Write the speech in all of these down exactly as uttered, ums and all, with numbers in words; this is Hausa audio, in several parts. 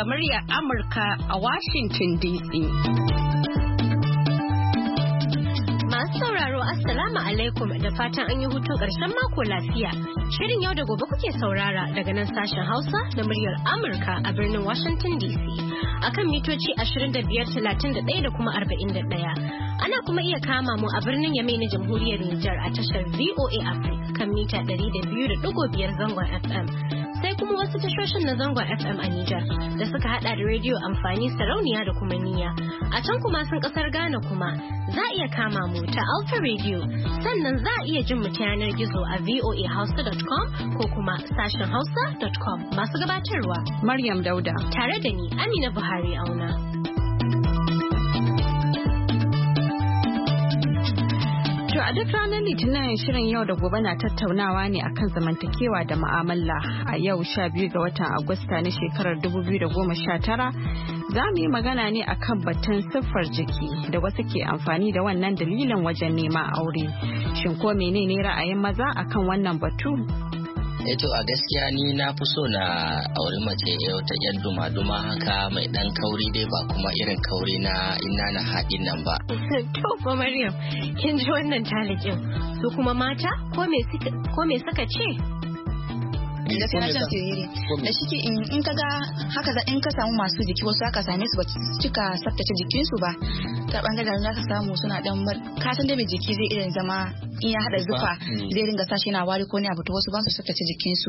daga muryar Amurka a Washington D C. Masu sauraro Assalamu alaikum da fatan an yi hutu ƙarshen mako lafiya. Shirin yau da gobe kuke saurara daga nan sashen Hausa da muryar Amurka a birnin Washington D C. Akan mitoci ashirin da biyar, talatin da ɗaya da kuma arba'in da ɗaya. Ana kuma iya kama mu a birnin Yamai na Jamhuriyar Nijar a tashar V O A Africa kan mita ɗari da biyu da ɗigo biyar zangon F M. Sai kuma wasu tashoshin na zangon F M a Nijar da suka hada da rediyo amfani sarauniya da kuma niyya. A can kuma sun kasar Ghana kuma za a iya kama mu ta Alpha Radio, sannan za a iya jin mu ta yanar gizo a voa hausa dot com ko kuma sashen hausa dot com. Masu gabatarwa Maryam Dauda tare da ni Amina Buhari Auna. To a duk ranar Litinin shirin yau da gobe na tattaunawa ne akan zamantakewa da mu'amala. A yau sha biyu ga watan Agusta na shekarar dubu biyu da goma sha tara za mu yi magana ne akan batun siffar jiki da wasu ke amfani da wannan dalilin wajen neman aure. Shin ko menene ra'ayin maza akan wannan batu? Eto a gaskiya ni na fi so na auri mace yau ta yan duma-duma haka mai dan kauri dai ba kuma irin kauri na ina na haɗin nan ba. To fa Maryam, kin ji wannan talikin su kuma mata ko me suka ce? gaskiya na shan siriri da shi in ka ga haka in ka samu masu jiki wasu aka same su ba su cika tsaftace jikinsu ba ta bangaren za ka samu suna dan kasan da mai jiki zai irin zama in ya hada zufa zai ringa sashi na wari ko ne abu to wasu ba su tsaftace jikinsu.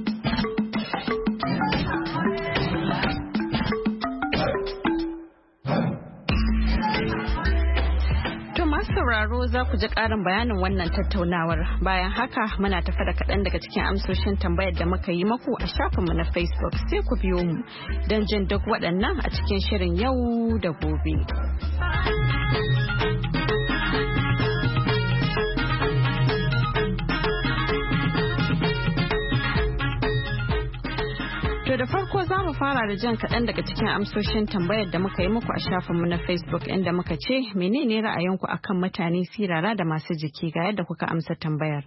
sauraro za ku ji ƙarin bayanin wannan tattaunawar. Bayan haka muna tafa da kaɗan daga cikin amsoshin tambayar da muka yi maku a shafinmu na Facebook, sai ku biyo mu don jin duk waɗannan a cikin shirin yau da gobe. To da farko za mu fara da jan kaɗan daga cikin amsoshin tambayar da muka yi muku a shafinmu na Facebook inda muka ce menene ra'ayinku akan mutane sirara da masu jiki, ga yadda kuka amsa tambayar.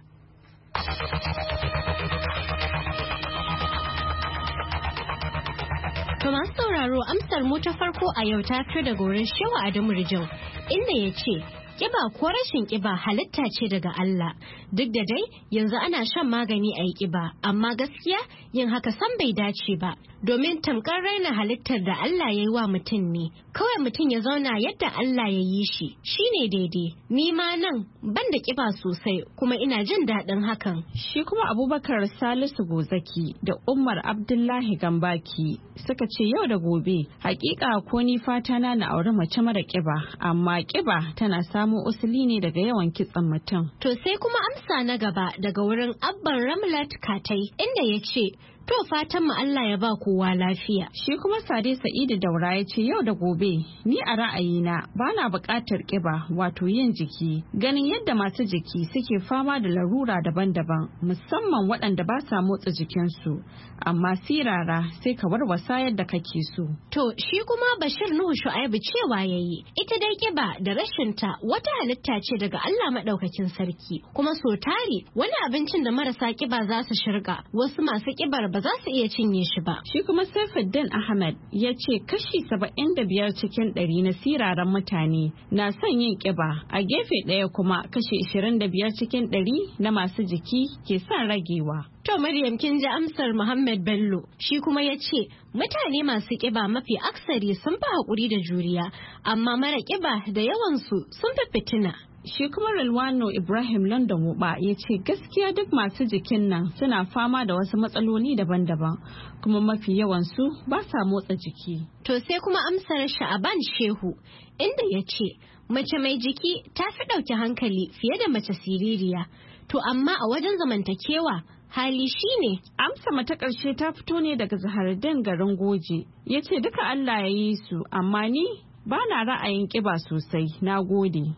To masu sauraro amsar mu ta farko a yau ta fito daga wurin Shehu Adamu Rijau inda ya ce Kiba ko rashin kiba halitta ce daga Allah. Duk da dai yanzu ana shan magani a yi kiba, amma gaskiya yin haka san bai dace ba. Domin tamkar raina halittar da Allah ya yi wa mutum ne. Kawai mutum ya zauna yadda Allah ya yi shi, shi ne daidai. Ni ma nan ban da kiba sosai kuma ina jin daɗin hakan. Shi kuma Abubakar Salisu Gozaki da Umar Abdullahi Gambaki suka ce yau da gobe, hakika ko ni fata na na auri mace mara kiba, amma kiba tana samun usuli ne daga yawan kitsan mutum. To sai kuma amsa na gaba daga wurin Abban Ramlat Katai inda ya ce to fatan mu Allah ya ba kowa lafiya. Shi kuma Sade Sa'idu Daura ya ce yau da gobe ni a ra'ayina bana buƙatar ƙiba wato yin jiki. Ganin yadda masu jiki suke fama da larura daban-daban musamman waɗanda ba sa motsa jikinsu. Amma sirara sai ka warwasa yadda kake so. To shi kuma Bashir Nuhu Shu'aibu cewa yayi ita dai ƙiba da rashinta wata halitta ce daga Allah maɗaukakin sarki. Kuma so tari wani abincin da marasa ƙiba za su shirga wasu masu ƙibar ba za su iya cinye shi ba. Shi kuma Saifuddin Ahmad ya ce kashi saba'in da biyar cikin ɗari na siraran mutane na son yin ƙiba, a gefe ɗaya kuma kashi ishirin da biyar cikin ɗari na masu jiki ke son ragewa. To Maryam kin ji amsar Muhammad Bello, shi kuma ya ce mutane masu ƙiba mafi aksari sun fi haƙuri da juriya, amma mara ƙiba da yawansu sun fi fitina. Shi kuma Rilwano Ibrahim London Wuba ya ce gaskiya duk masu jikin nan suna fama da wasu matsaloli daban-daban kuma mafi yawansu ba sa motsa jiki. To sai kuma amsar Sha'aban Shehu inda ya ce mace mai jiki ta fi ɗauki hankali fiye da mace siririya. To amma a wajen zamantakewa hali shine. Amsa mata ƙarshe ta fito ne daga Zaharuddin garin Goje. Ya ce duka Allah ya yi su amma ni ba na ra'ayin ƙiba sosai. Na gode.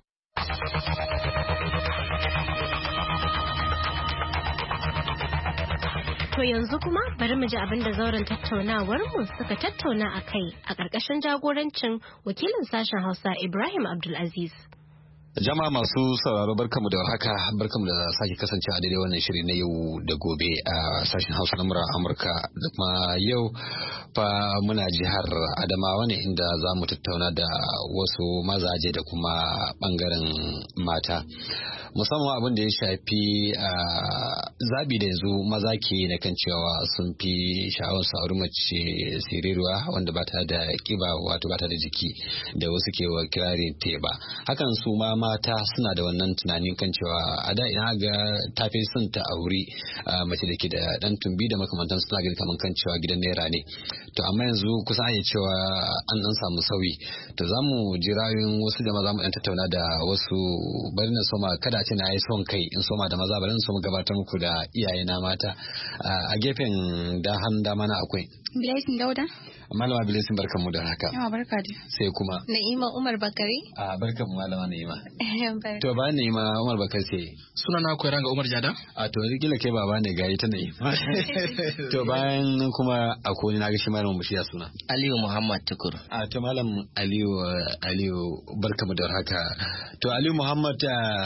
To yanzu kuma bari mu ji abin da zauren tattaunawar mu suka tattauna a kai a ƙarƙashin jagorancin wakilin sashen Hausa Ibrahim Abdulaziz. Jama'a masu sauraro barkamu da haka barkamu da sake kasancewa daidai wannan shiri na yau da gobe a sashen Hausa na murar Amurka da kuma yau fa muna jihar Adamawa ne inda za mu tattauna da wasu mazaje da kuma bangaren mata. Musamman abin da ya shafi zabi da yanzu maza ke na kan cewa sun fi sha'awar su auri mace siriruwa wanda ba ta da kiba wato ba ta da jiki da wasu ke wa kirari teba. Hakan su ma mata suna da wannan tunanin kan cewa a da ina ga tafi son ta auri mace da ke da dan tumbi da makamantan suna gani kaman kan cewa gidan naira ne. To amma yanzu kusan an yi cewa an dan samu sauyi. To za mu ji rayuwar wasu da maza mu dan tattauna da wasu bari na soma kada ce na yi son kai in soma da maza bari na soma gabatar muku da iyaye na mata a gefen da han dama na akwai Blessing Dauda. Malama Blessing barkanmu da haka. Yawa barka da. Sai kuma Na'ima Umar Bakari. A barkanmu malama Na'ima. To ba Na'ima Umar Bakari sai. Suna na koyi ranga Umar Jada. A to kila kai baba ne gayi ta Na'ima. To bayan kuma akwai na ga shi malamin mu shi ya suna. Aliyu Muhammad Tukur. A to malam Aliyu Aliyu barkanmu da haka. To Aliyu Muhammad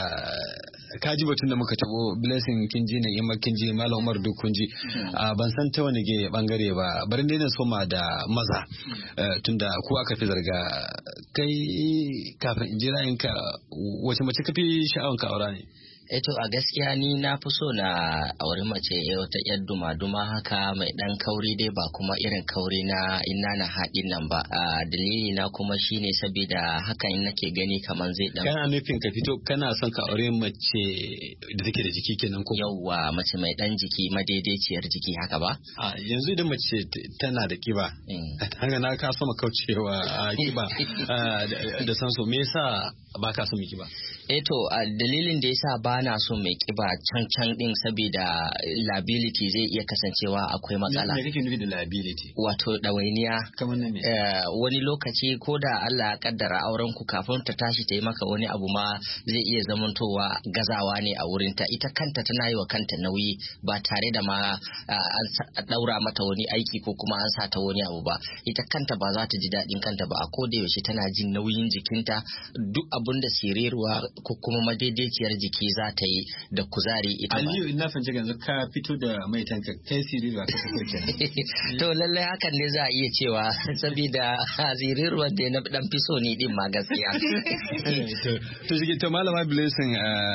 ka ji batun da muka tabo Blessing kin ji ne yamma kin ji malam Umar duk kun ji ban san ta wani ge bangare ba bari dai na soma da maza tunda ku aka fi zarga kai kafin in ji ra'ayinka wace mace ka fi sha'awan ka aura ne Eto a gaskiya ni na fi so na auri mace wata yar duma-duma haka mai dan kauri dai ba kuma irin kauri na ina na haɗin nan ba. A dalili na kuma shine saboda hakan nake gani kaman zai dan. Kana nufin ka fito kana son ka aure mace da take da jiki kenan ko? Yawwa mace mai dan jiki madaidaiciyar jiki haka ba? A yanzu idan mace tana da kiba. Hanga na ka so kaucewa kiba da san so me yasa ba ka so mai kiba? Eto a dalilin da yasa ba na so mai kiba can can din saboda liability zai iya kasancewa akwai matsala. Me kake nufi da liability? Wato dawainiya. Kamar nan ne. Wani lokaci ko da Allah ya kaddara auren ku kafin ta tashi ta yi maka wani abu ma zai iya zamantowa gazawa ne a wurin ta ita kanta tana yi wa kanta nauyi ba tare da ma an daura mata wani aiki ko kuma an sa ta wani abu ba ita kanta ba za ta ji daɗin kanta ba a koda yaushe tana jin nauyin jikinta duk abin da siriruwa ko kuma madaidaiciyar jiki za ta yi da kuzari ita ba. Aliyu ina fahimci yanzu ka fito da mai tanka kai siriruwa ka fito kenan. To lallai hakan ne za a iya cewa saboda siriruwa da na dan fi so ni din ma gaskiya. To shi to malama Blessing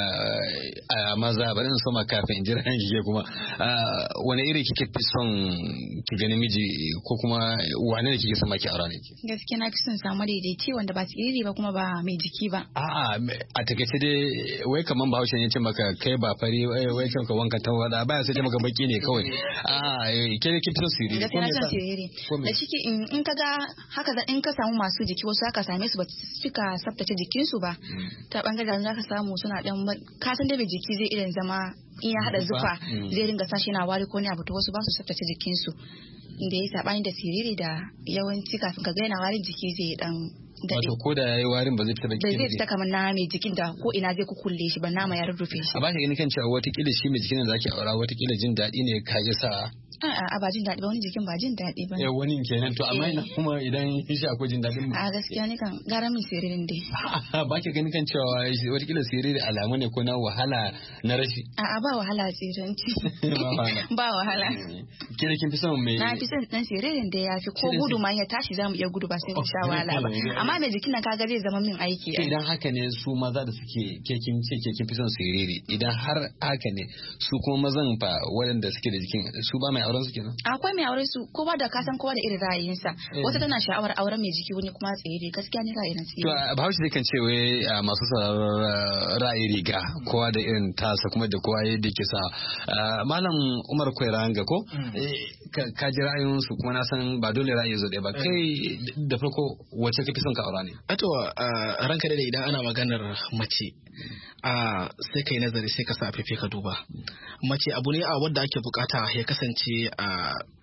a maza bari in soma kafin in jira kike kuma wani iri kike fi son ki gani miji ko kuma wane ne kike son maki aure ne? Gaskiya na fi son samu daidaici wanda ba tsiri ba kuma ba mai jiki ba. A'a a takaice dai wai kaman Bahaushe ne ce maka kai ba fari wai kan ka wanka ta wada baya sai ta maka baki ne kawai. A'a ke ne kin son siriri. Gaskiya na son siriri. Da shike in ka ga haka in ka samu masu jiki wasu haka same su ba su fika tsaftace jikinsu ba. Ta bangaren za ka samu suna dan ka san da bai jiki zai irin zama in ya hada zufa zai ringa sashi na wari ko ne abu to wasu ba su tsaftace jikinsu. Inda ya sabani da siriri da yawanci kafin ka ga yana warin jiki zai dan wato ko da yayi warin ba zai fita ba bai zai fita kamar na mai jikin da ko ina zai kukulle shi ba nama ya rurrufe shi a ba ka gani kan cewa wata kila shi mai jikin da zaki aura wata kila jin daɗi ne ka ji sa A'a ba jin daɗi ba wani jikin ba jin daɗi ba. Eh wani kenan to amma ina kuma idan shi akwai jin daɗin mu. A gaskiya ne kan gara min siririn dai. Ba ki gani kan cewa wata kila siriri alamu ne ko na wahala na rashi. A'a ba wahala tsiranci. Ba wahala. Kina kin fi son mai. Na fi son dan siririn da ya fi ko gudu ma ya tashi zamu iya gudu ba sai mu sha wahala ba. Amma mai jikin nan kaga zai zama min aiki. Idan haka ne su maza da suke ke kin ce ke kin fi son siriri idan har haka ne su kuma mazan fa waɗanda suke da jikin su ba mai auren su kenan. Akwai mai aure su kowa da kasan kowa da irin ra'ayinsa. Wata tana sha'awar auren mai jiki wani kuma tsere gaskiya ne ra'ayin tsere. To Bahaushe zai kan ce wai masu sauraron ra'ayi riga kowa da irin tasa kuma da kowa yadda ke sa. Malam Umar Kwairanga ko ka ji ra'ayin su kuma na san ba dole ra'ayi zo ɗaya ba kai da farko wace ka fi son ka aura ne? Ato ranka da idan ana maganar mace a sai kai nazari sai ka sa fefe ka duba mace abu ne a wadda ake bukata ya kasance a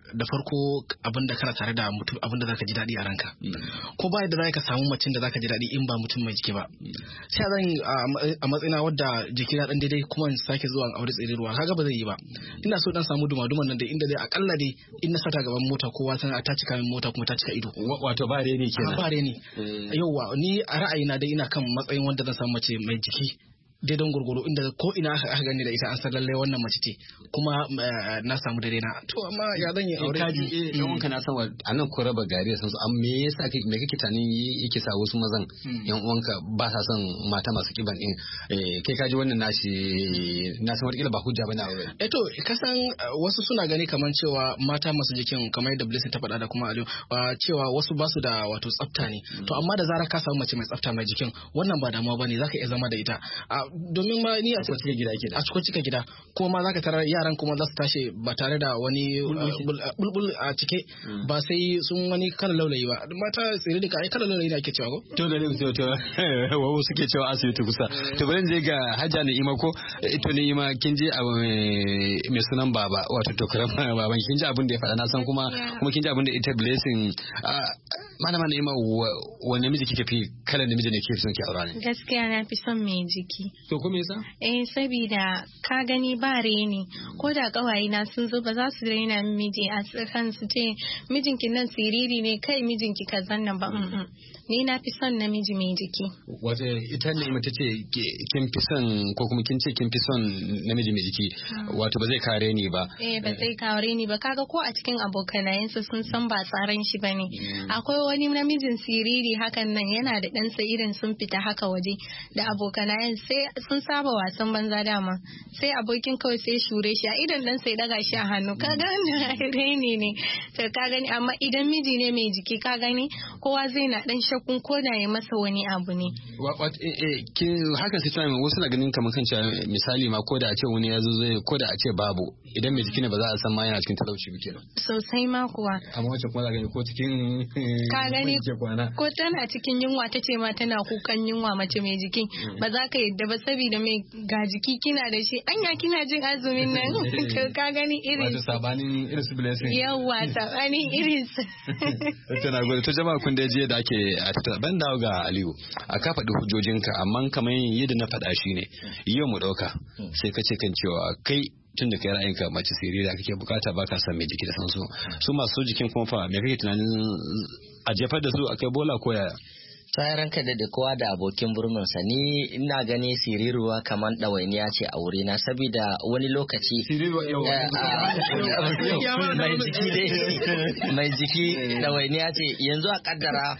da farko abin da kana tare da mutum abin da zaka ji daɗi a ranka ko ba da zaka samu macin da zaka ji daɗi in ba mutum mai jiki ba sai zan a matsayina wadda jiki na dan daidai kuma in sake zuwa aure tsirirwa kaga ba zai yi ba ina so dan samu duma-duman nan da inda dai akalla dai in na sata gaban mota kowa tana ta cika min mota kuma ta cika ido wato ba reni kenan ba reni yauwa ni a ra'ayina dai ina kan matsayin wanda zan samu mace mai jiki daidan gurguru inda ko ina aka gani da ita an san lallai wannan mace ce kuma na samu dare na to amma ya zan yi aure kaji eh yan uwanka na san anan ko raba gari san su amma me yasa me kake tunanin yake sa wasu mazan yan uwanka ba sa son mata masu kiban din kai kaji wannan nashi na san wata ba hujja bane aure eh to kasan wasu suna gani kaman cewa mata masu jikin kamar yadda Blessing ta faɗa da kuma Aliyu cewa wasu ba su da wato tsafta ne to amma da zarar ka samu mace mai tsafta mai jikin wannan ba damuwa bane zaka iya zama da ita domin ma ni a cikin gida ke a cikin cika gida kuma ma zaka tarar yaran kuma za su tashi ba tare da wani bulbul a cike ba sai sun wani kala laulayi ba mata tsere da kai kala laulayi da ake cewa ko to da ne to to wawo suke cewa asibiti kusa to bari je ga Hajja ne ima ko to ne ima kin je abu mai sunan baba wato to karam baban kin ji abin da ya faɗa na san kuma kuma kin ji abin da ita Blessing malama ne ima wanne miji kike fi kala namiji ne kike son ki aura ne gaskiya na fi son mai jiki to kuma yasa eh saboda ka gani ba reni ko da kawaye na sun zo ba za su raina miji a tsakan su ce mijinki nan siriri ne kai mijinki kazan nan ba ni na fi son namiji mai jiki wato ita ne ita ce kin fi son ko kuma kin ce kin fi son namiji mai jiki wato ba zai kare ni ba eh ba zai kare ni ba kaga ko a cikin abokanayensa sun san ba tsaran shi bane akwai wani namijin siriri hakan nan yana da ɗansa irin sun fita haka waje da abokanayen sai sun saba wasan banza dama sai abokin kawai sai shure shi a idan dan sai daga shi a hannu ka gani reni ne to ka gani amma idan miji ne mai jiki ka gani kowa zai na dan shakkun ko da ya masa wani abu ne hakan sai tunanin wasu na ganin kamar kan cewa misali ma ko da a ce wani ya zo zai ko da a ce babu idan mai jiki ne ba za a san ma yana cikin talauci ba kenan sosai ma kuwa amma wacce kuma za gani ko cikin ka gani ko tana cikin yunwa ta ce ma tana kukan yunwa mace mai jiki ba za ka yadda ba saboda mai ga jiki kina da shi anya kina jin azumin nan to ka gani irin wato sabanin irin su Blessing yawa sabanin irin su tana gode to jama'a kun da je da ake a tattara ban dawo ga Aliyu a ka faɗi hujjojinka amma kamar yadda na faɗa shi ne yau mu ɗauka sai ka ce kan cewa kai tun da kai ra'ayinka mace sirira kake bukata baka san mai jiki da san su su masu jikin kuma fa me kake tunanin a jefar da su akai bola ko yaya sai ranka da kowa da abokin burminsa ni ina gani siriruwa kamar ɗawainiya ce a wurina saboda wani lokaci mai jiki ɗawainiya ce yanzu a kaddara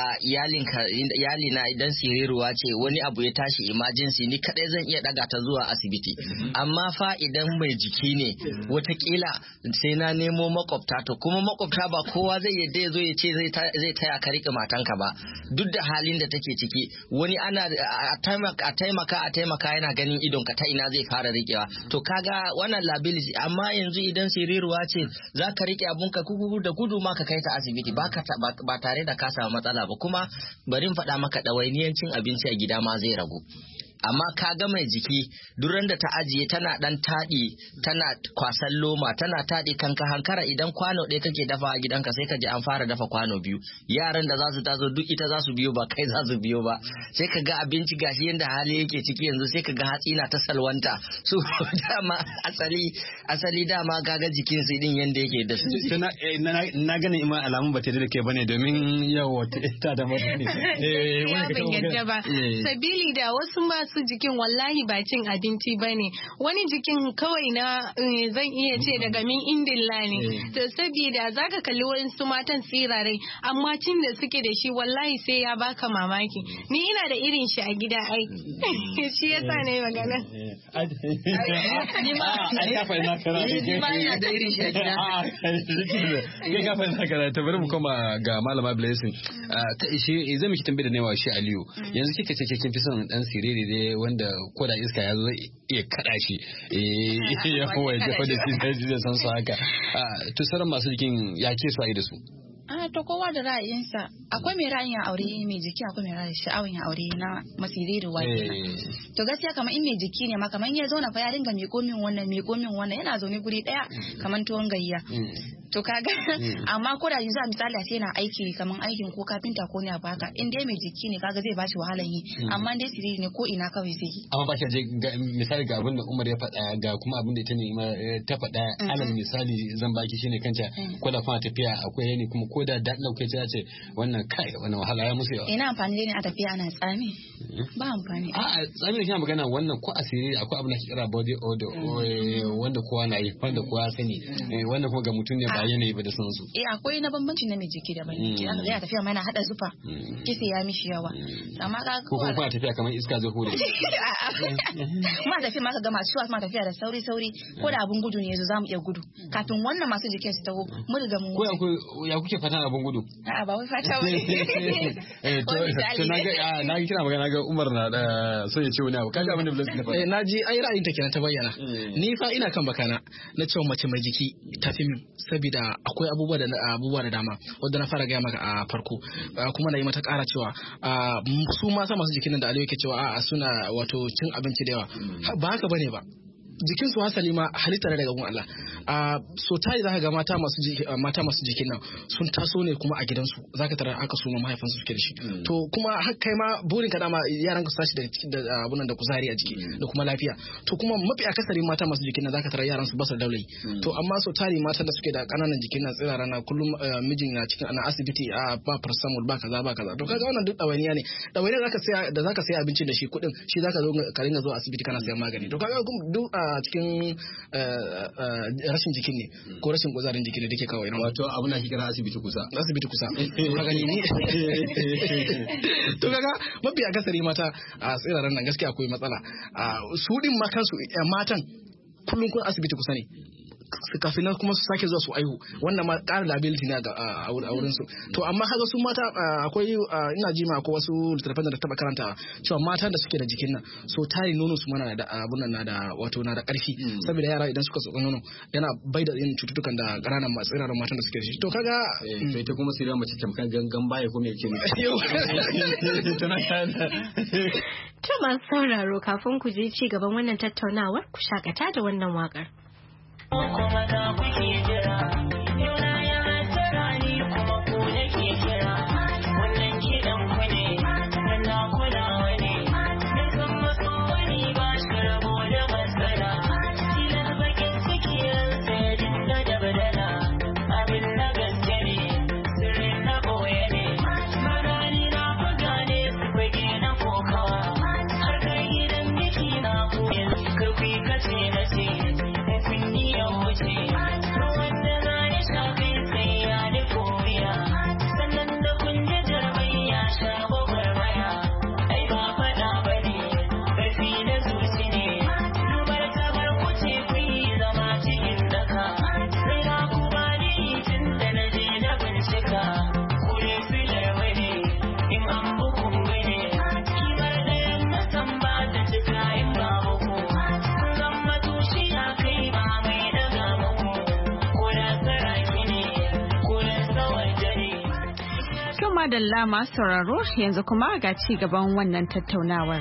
iyalina idan siriruwa ce wani abu ya tashi emergency ni kadai zan iya daga ta zuwa asibiti amma fa idan mai jiki ne watakila sai na nemo makwabta to kuma makwabta ba kowa zai yadda ya zo ya ce zai taya ka riƙe matanka ba duk da halin da take ciki wani ana a taimaka a taimaka yana ganin idon ka ta ina zai fara rikewa to kaga wannan liability amma yanzu idan siriruwa ce za ka rike abunka kuku da gudu ma ka kai ta asibiti ba tare da ka samu matsala ba kuma bari in faɗa maka ɗawainiyan cin abinci a gida ma zai ragu amma ka ga mai jiki duran da ta ajiye tana dan taɗi tana kwasan loma tana taɗi kanka hankara idan kwano ɗaya kake dafa a gidanka sai ka ji an fara dafa kwano biyu yaran da za su taso duk ita za su biyo ba kai za su biyo ba sai ka ga abinci gashi yadda hali yake ciki yanzu sai ka ga hatsi na ta salwanta su dama asali asali dama kaga jikin su din yanda yake da su na ganin ima alamun ba ta da ke bane domin yawa ta da mutane eh wani ba sabili da wasu ma su jikin wallahi ba cin abinci ba ne wani jikin kawai na zan iya ce daga min indilla ne to saboda zaka kalli wasu matan tsirarai amma cin da suke da shi wallahi sai ya baka mamaki ni ina da irin shi a gida ai shi yasa ne magana ni ma ai ka fa na kara ni ma ina da irin shi a gida kai ka fa na kara ta bari mu koma ga malama Blessing shi zai miki tambaye da newa shi Aliyu yanzu kike ce kin fi son dan siriri dai wanda ko da iska ya zo iya kada shi ya kowa ya jefa da shi zai san su haka to sauran masu jikin ya ke su a yi da su a to kowa da ra'ayinsa akwai mai ra'ayin aure mai jiki akwai mai ra'ayin sha'awin aure na masiriri wa kenan to gaskiya kamar in mai jiki ne ma kamar in ya zauna fa ya dinga mai komin wannan mai komin wannan yana zaune guri daya kamar tuwon gayya to kaga amma ko da yanzu a misali sai yana aiki kaman aikin ko kafinta ko ne abu haka in dai mai jiki ne kaga zai bashi wahalan yi amma dai siriri ne ko ina kawai zai yi amma ba ka je misali ga abin da Umar ya faɗa ga kuma abin da ita ne ta faɗa alal misali zan baki shine kanta ko da kuma tafiya akwai ne kuma ko da dadin kai ta ce wannan kai wannan wahala ya musu yawa ina amfani ne a tafiya ana tsami ba amfani a tsami ne kina magana wannan ko asiri akwai abin da ke kira body odor wanda kowa na yi wanda kowa sani wanda kuma ga mutum ne ba yanayi ba da san su eh akwai na bambanci na mai jiki da bai jiki aka zai tafiya mana hada zufa kisi ya mishi yawa amma ka ko kuma tafiya kamar iska zai hure ma tafiya ma ka ga masu ma tafiya da sauri sauri ko da abun gudu ne yazo zamu iya gudu kafin wannan masu jikin su taho mu riga mu ko ya kuke fatan abun gudu a'a ba wai fata ba eh to na ga na kira magana ga Umar na da so ya ce wani abu kaga abin da Blaise na faɗa eh naji ai ra'ayin ta kenan ta bayyana ni fa ina kan bakana na cewa mace mai jiki tafi min saboda akwai abubuwa da abubuwa da dama wanda na fara gaya maka a farko kuma na yi mata ƙara cewa su mata masu jikin da Aliyu yake cewa a suna wato cin abinci da yawa ba haka bane ba jikin su hasali ma halitta daga gun Allah a so tayi zaka ga mata masu mata masu jikin nan sun taso ne kuma a gidansu zaka tarar aka so mahaifan su suke da shi to kuma har kai ma burin ka dama yaran ka su tashi da abunan da kuzari a jiki da kuma lafiya to kuma mafi akasari mata masu jikin nan zaka tarar yaran su ba su daulayi to amma so tari mata da suke da kananan jikin nan tsirara na kullum mijin na cikin ana asibiti a ba paracetamol ba kaza ba kaza to kaga wannan duk dawaniya ne dawaniya zaka saya da zaka saya abinci da shi kudin shi zaka zo ka ringa zo asibiti kana sayan magani to kaga duk a cikin rashin jikin ne ko rashin kuzarin jiki da take kawai wato abu na kira asibiti kusa asibiti kusa ka gani ni to kaga mafi akasari mata a tsiraran nan gaskiya akwai matsala su din ma kansu matan kullun kun asibiti kusa ne kafin nan kuma su sake zuwa su aihu wannan ma ƙara liability ne a wurin su to amma kaga su mata akwai ina ji ma ko wasu littattafan da taba karanta cewa mata da suke da jikin nan so tari nono su mana da abun nan na da wato na da ƙarfi saboda yara idan suka tsotsa nono yana bai da yin cututtukan da ƙananan matsiraran matan da suke da shi to kaga to ita kuma sai mace tamkan gangan baya ko me yake ne to masu sauraro kafin ku je ci gaban wannan tattaunawar ku shakata da wannan waƙar. Kuma da kuke jira, yau na ya tara ni kuma ku nake kira, wannan kiɗan ku ne, na kulawa ne, na san maso wani ba shi rabo da matsala, tilar bakin ciki ransa ya dinga da badala, abin na gaske ne, sirrin na ɓoye ne, marani na buga ne su fage na kokawa, har kai gidan biki na ku yanzu karfi kace na ce. Madalla masu sauraro yanzu kuma ga ci gaban wannan tattaunawar.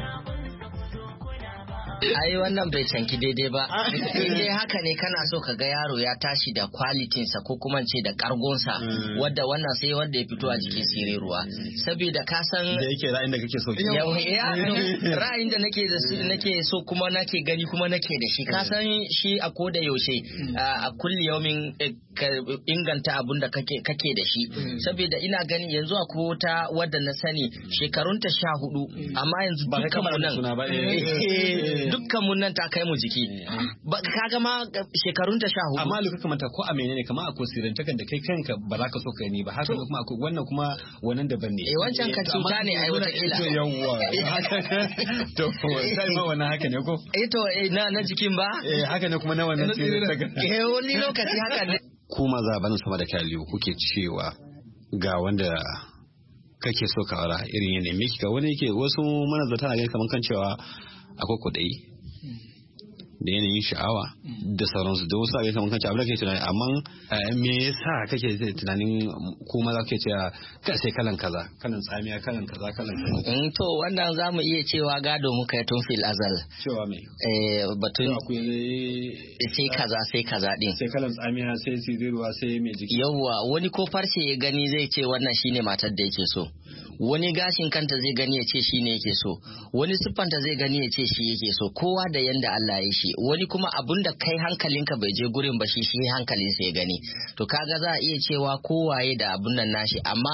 ai wannan bai canki daidai ba dai haka ne kana so ka ga yaro ya tashi da kwalitinsa ko kuma ce da kargonsa wadda wannan sai wanda ya fito a jikin sireruwa saboda ka san da yake ra'ayin da kake so ra'ayin da nake da nake so kuma nake gani kuma nake da shi ka san shi a koda yaushe a kulli yaumin inganta abun da kake kake da shi saboda ina gani yanzu akwai wata wadda na sani shekarunta sha hudu amma yanzu dukkan mu nan dukkan mun nan ta kai mu jiki kaga ma shekarun ta sha hudu amma luka kamanta ko a menene kamar a kosirin takan da kai kanka ba za ka so kai ni ba haka kuma akwai wannan kuma wannan daban ne eh wancan ka cuta ne ai wata kila to yawwa to sai ma wannan haka ne ko eh to na na jikin ba eh haka ne kuma na wannan sirrin takan eh wani lokaci haka ne ku maza ban sama da kaliyo kuke cewa ga wanda kake so ka aura irin yanayin miki ga wani yake wasu manazarta na gani kamar kan cewa akwai kuɗi da yanayin sha'awa da sauransu da wasu abin kamar kanci abin da kake tunani amma me yasa kake tunanin ko maza kake cewa ka sai kalan kaza kalan tsamiya kalan kaza kalan kaza to wannan zamu iya cewa gado muka yi tun fil azal cewa me eh batun sai kaza sai kaza din sai kalan tsamiya sai siriruwa sai mai jiki yawa wani ko farce ya gani zai ce wannan shine matar da yake so, wani gashin kanta zai gani ya ce shi ne yake so, wani siffanta zai gani ya ce shi yake so, kowa da yanda Allah ya shi, wani kuma abun da kai hankalinka bai je gurin ba shi shi hankalinsa ya gani. To kaga za a iya cewa kowaye da abun nan nashi, amma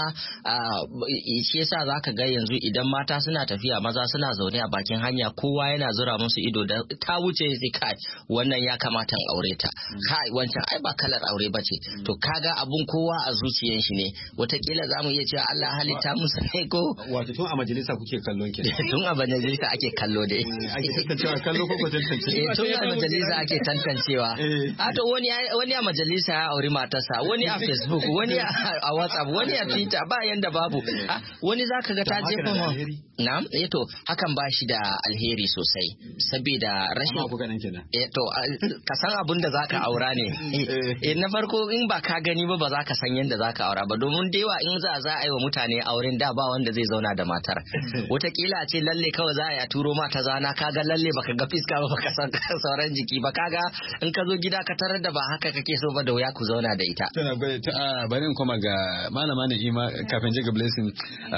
shi yasa zaka ga yanzu idan mata suna tafiya maza suna zaune a bakin hanya kowa yana zura musu ido da ta wuce sai kai wannan ya kamata in aure ta, kai wancan ai ba kalar aure bace. To kaga abun kowa a zuciyar shi ne, watakila zamu iya cewa Allah halitta musu ne ko wato tun a majalisa kuke kallon ke tun a majalisa ake kallo dai ake tantancewa kallo ko ko tantance eh tun a majalisa ake tantancewa a to wani wani a majalisa ya auri matarsa, wani a Facebook, wani a WhatsApp, wani a Twitter, ba yanda babu. Wani zaka ga ta jefa mu na'am eh to hakan ba shi da alheri sosai saboda rashin ku ganin kenan eh to ka san abin da zaka aura ne eh na farko in ba ka gani ba ba za ka san yanda zaka aura ba, domin da yawa in za za a yi wa mutane auren da ba wanda zai zauna da matar, wataƙila ce lalle kawai za a yi a turo mata zana kaga lalle baka ga fiska ba baka san sauran jiki ba, kaga in ka zo gida ka tarar da ba haka kake so ba da wuya ku zauna da ita. Bari in koma ga malama Na'ima kafin je ga Blessing,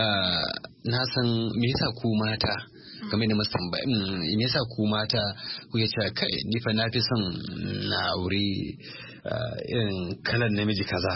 na san me yasa ku mata game da masu tambaya me yasa ku mata kuke cewa kai ni fa na fi son na aure irin kalan namiji kaza,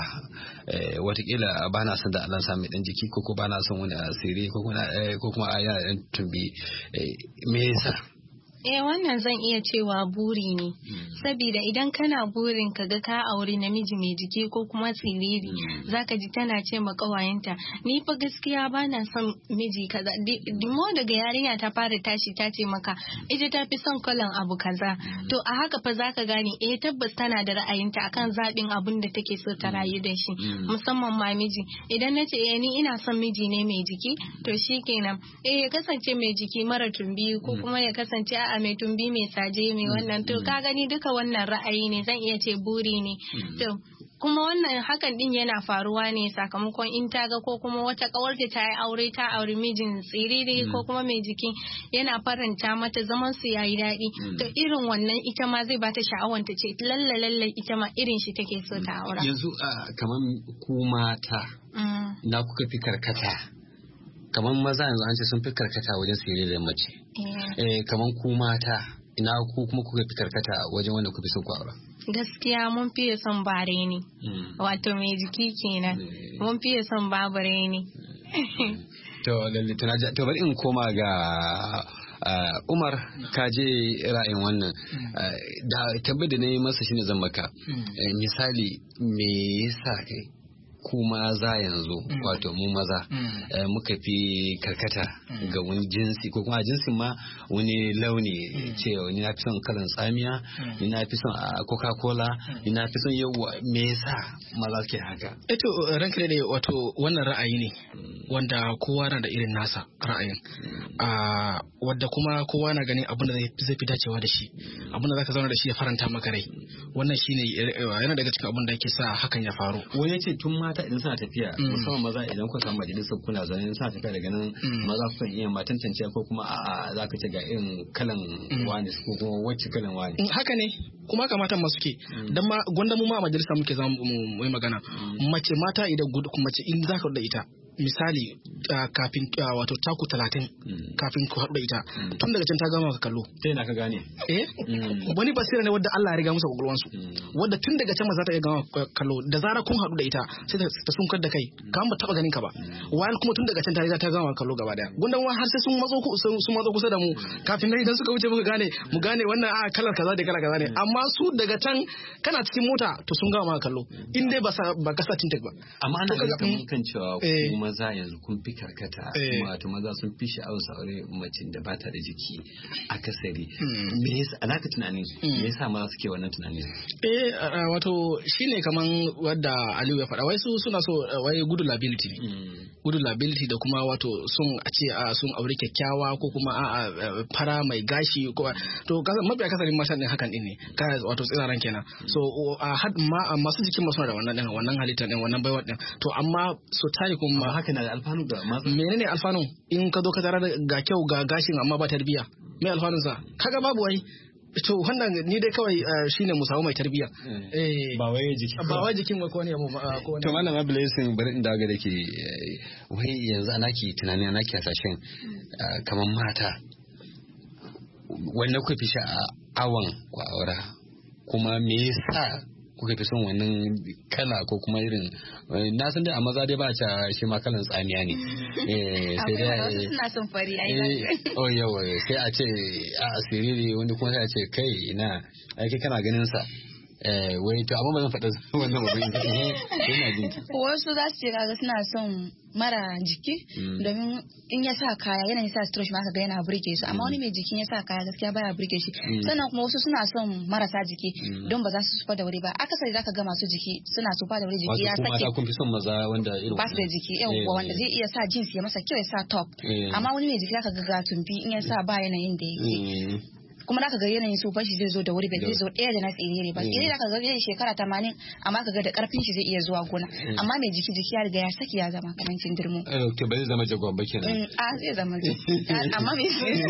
watakila ba na son da Allah sami dan jiki ko ko ba na son wani asiri ko kuma a yana dan tumbi, me yasa? Eh wannan zan iya cewa buri ne, saboda idan kana burin ka ga ka aure namiji mai jiki ko kuma tsiriri zaka ji tana ce ma kawayenta ni fa gaskiya bana son miji kaza, dimo daga yarinya ta fara tashi ta ce maka ita ta fi son kalan abu kaza, to a haka fa zaka gane eh tabbas tana da ra'ayinta akan zabin abun da take so ta rayu da shi, musamman ma miji. Idan nace eh ni ina son miji ne mai jiki to shikenan eh ya kasance mai jiki mara tumbi ko kuma ya kasance a a mai tumbi mai saje mai wannan, to ka gani duka wannan ra'ayi ne, zan iya ce buri ne. To kuma wannan hakan din yana faruwa ne sakamakon in ta ga ko kuma wata kawarta ta yi aure ta aure mijin tsiriri ko kuma mai jiki yana faranta mata zaman su yayi daɗi, to irin wannan ita ma zai bata sha'awar ta ce lalle lalle ita ma irin shi take so ta aura. Yanzu kaman ku mata na kuka fi karkata, kamar maza yanzu an ce sun fi karkata wajen sirrin mace, eh kamar ku mata ina ku kuma kuka fi karkata wajen wanda kuka fi son ku aura? Gaskiya mun fiye son bare ne, wato mai jiki kenan, mun fiye son babare ne. To lalle tana to bari in koma ga Uh, Umar ka je ra'ayin wannan uh, da tabbai da na yi masa shine zan maka uh, misali me yasa kai ku maza yanzu wato mu maza uh, muka fi karkata ga wani jinsi ko kuma jinsin ma wani launi ce ni na fi son kalan tsamiya, ni na fi son uh, coca cola, ni na fi son yawa, me yasa maza ke haka? Eto ranka ne wato wannan ra'ayi ne wanda kowa na da irin nasa ra'ayin, uh, wadda kuma kowa na ganin abin da zai fi dacewa da shi, abin da zaka zauna da shi ya faranta maka rai, wannan shine yana daga cikin abin da yake sa hakan ya faru. Wani yace tun mata idan suna tafiya musamman maza idan ku samu majalisar kuna zaune suna tafiya da ganin maza su iya ma tantance ko kuma a'a zaka ce ga irin kalan wani ko kuma wacce kalan wani. Haka ne kuma kamata masu ke dan ma gwanda mu ma a majalisa muke zama mu yi magana, mace mata idan mace in zaka da ita misali uh, kafin uh, wato taku talatin mm. kafin ku haɗu da ita mm. tun daga can ta gama ka kallo sai na ka gane eh mm. wani basira ne wadda Allah ya riga musu kokolwansu mm. wadda tun daga can ma za ta iya gama kallo da zara kun haɗu da ita sai ta sunkar da kai ka ba taba ganin ka ba mm. wani kuma tun daga can ta riga ta gama kallo gaba daya gundan wa har sai sun matso sun matso kusa da mu kafin nan idan suka wuce muka gane mu gane wannan a kalar kaza da kalar kaza ne, amma su daga can kana cikin mota to sun gama kallo in dai ba ba ka sa tintek ba. Amma ana ga kan cewa maza yanzu kun fi karkata kuma to maza sun fi sha'awar saurare mace da bata da jiki akasari me yasa alaka tunanin me yasa maza suke wannan tunanin eh wato shine kaman wadda Aliyu ya faɗa wai su suna so wai good liability ne good liability da kuma wato sun a ce sun aure kyakkyawa ko kuma a fara mai gashi ko to mafi akasarin matan din hakan din ne ka wato tsiraran kenan so masu jikin masu da wannan din wannan halitta din wannan baiwa din to amma so tare kuma haka na da alfanu ga maza menene alfanu in ka zo ka tarar ga kyau ga gashin amma ba tarbiya me alfanun sa kaga babu wai to wannan ni dai kawai shine mu samu mai tarbiya eh ba wai jiki ba wai jikin ko ne mu ko to malama blessing bari in daga dake wai yanzu anaki tunani anaki hasashen kaman mata wannan ku fi sha'awan ku aura kuma me yasa kuka fi son wannan kala ko kuma irin na san dai a maza dai ba a shi ma kalan tsamiya ne eh sai dai suna son fari ai oh yawa sai a ce a asiriri wanda kuma sai a ce kai ina ai kai kana ganin sa eh wai to amma ba zan faɗa wannan ba ina jin ki wasu za su ce kaga suna son mara jiki domin in ya sa kaya yana sa stretch ma ga yana burge su amma wani mai jikin ya sa kaya gaskiya baya burge shi sannan kuma wasu suna son marasa jiki don ba za su sufa da wuri ba akasari zaka ga masu jiki suna sufa da wuri jiki ya sake wato kuma kun fi son maza wanda irin ba su da jiki yawa wanda zai iya sa jeans ya masa kyau ya sa top amma wani mai jiki zaka ga ga tumbi in ya sa ba yanayin da yake kuma da ka ga yanayin tsufan shi zai zo da wuri bai zai zo ɗaya da na tsirere ba tsirere da ka ga zai shekara tamanin amma ka ga da karfin shi zai iya zuwa gona amma mai jiki jiki ya riga ya saki ya zama karancin dirmo to bai zama jagwa ba kenan a zai zama amma mai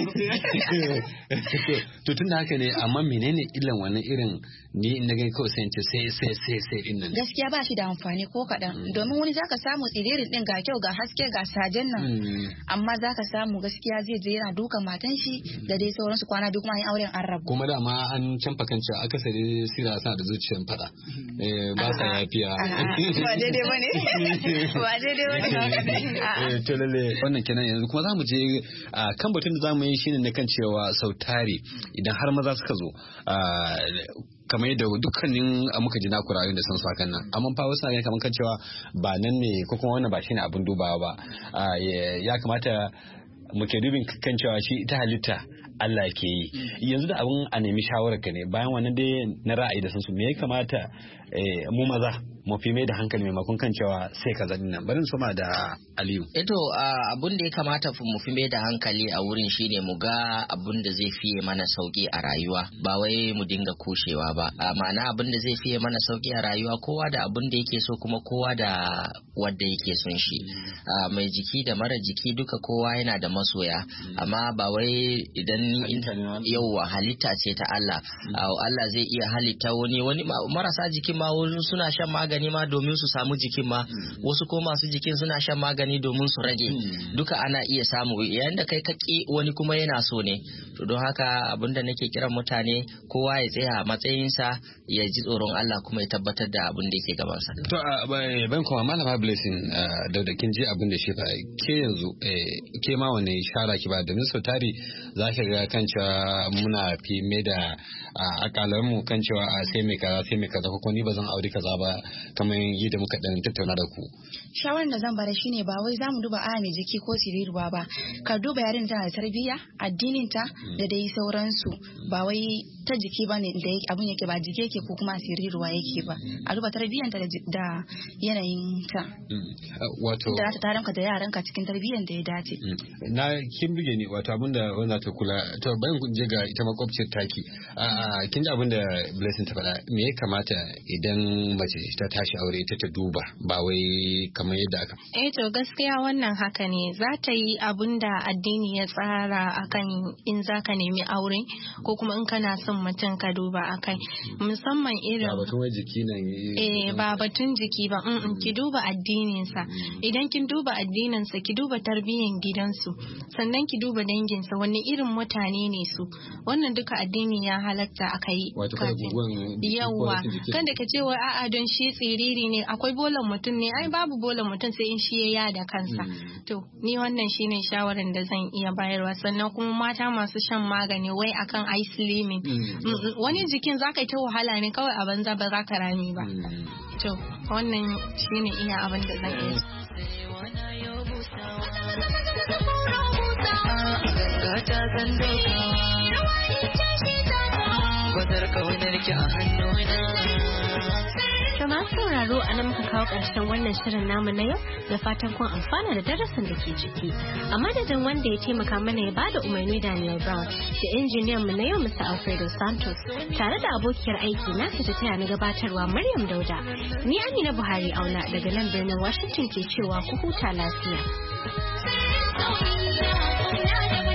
to tun da haka ne amma menene illan wannan irin ni in na gani kawai sai ce sai sai sai sai din nan gaskiya ba shi da amfani ko kaɗan domin wani zaka samu tsirerin din ga kyau ga haske ga sajen nan amma zaka samu gaskiya zai je yana dukan matan shi da dai sauransu kwana duk ma auren an rabu kuma da ma an canfa kan cewa akasari sira suna da zuciyar fada ba sa yafiya ba daidai bane ba daidai bane to lalle wannan kenan yanzu kuma zamu je kan batun da zamu yi shine na kan cewa sautari idan har maza suka zo kamar yadda dukkanin muka ji naku rayuwar da san su hakan nan amma fa wasu na ganin kamar kan cewa ba nan ne ko kuma wannan ba shine abin dubawa ba ya kamata muke dubin kan cewa shi ita halitta Allah ke yi yanzu da abin a nemi shawararka ne bayan wannan dai na ra'ayi da sansu me ya kamata mu maza mu fi mai da hankali maimakon kan cewa sai ka zaɗin nan barin soma da Aliyu. Eto abun da ya kamata mu fi mai da hankali a wurin shine mu ga abun da zai fiye mana sauki a rayuwa ba wai mu dinga kushewa ba ma'ana abun da zai fiye mana sauki a rayuwa kowa da abun da yake so kuma kowa da wanda yake son shi mai jiki da mara jiki duka kowa yana da masoya amma ba wai idan yauwa halitta ce ta Allah Allah zai iya halitta wani wani marasa jikin ma suna shan magani ma domin su samu jikin ma wasu ko masu jikin suna shan magani domin su rage duka ana iya samu yayin da kai ka ki wani kuma yana so ne to don haka abinda nake kiran mutane kowa ya tsaya a matsayinsa ya ji tsoron Allah kuma ya tabbatar da abin da yake gabansa to ban kuma malama blessing da da kin ji abin da shi fa ke yanzu ke ma wani shara ki ba domin sau tari za ka ga kan cewa muna fi mai da akalar mu kan cewa sai mai kaza sai mai kaza ko ni ba zan aure kaza ba kamar yadda muka dan tattauna da ku shawarar da zan bara shine ba wai zamu duba a mai jiki ko siriruwa ba ka duba yarin tana da tarbiyya addinin ta da dai sauransu ba wai ta jiki bane da abun yake ba jiki yake ko kuma siriruwa yake ba a duba tarbiyyanta da yanayin ta wato da ta taranka da yaranka cikin tarbiyyar da ya dace na kin bige ni wato abinda wanda ta kula to bayan kun je ga ita makwabciyar taki a kin ji abinda blessing ta faɗa me ya kamata idan mace ta tashi aure ta ta duba ba wai kamar yadda aka eh to gaskiya wannan haka ne za ta yi abinda addini ya tsara akan in zaka nemi aure ko kuma in kana son mutum ka duba akai musamman irin ba batun jiki nan eh ba batun jiki ba ki duba addinin sa idan kin duba addinin sa ki duba tarbiyyan gidansu sannan ki duba dangin sa wani irin mutane ne su wannan duka addini ya halatta akai yawa kan da ka ce wai a'a don shi tsiriri ne akwai bolan mutum ne ai babu bolan mutum sai in shi ya yada kansa to ni wannan shine shawaran da zan iya bayarwa sannan kuma mata masu shan magani wai akan ice slimming wani jikin zaka yi ta wahala ne kawai a banza ba za ka rami ba to wannan shine iya abin da zan iya ta zan dokawa bazar kaunar ki a hannuna. Kama sauraro a nan muka kawo ƙarshen wannan shirin namu na yau da fatan kun amfana da darasin da ke ciki. A madadin wanda ya taimaka mana ya bada umarni Daniel Brown da injiniyan mu na yau Mister Alfredo Santos tare da abokiyar aiki na ta taya na gabatarwa Maryam Dauda. Ni Amina Buhari Auna daga nan birnin Washington ke cewa ku huta lafiya.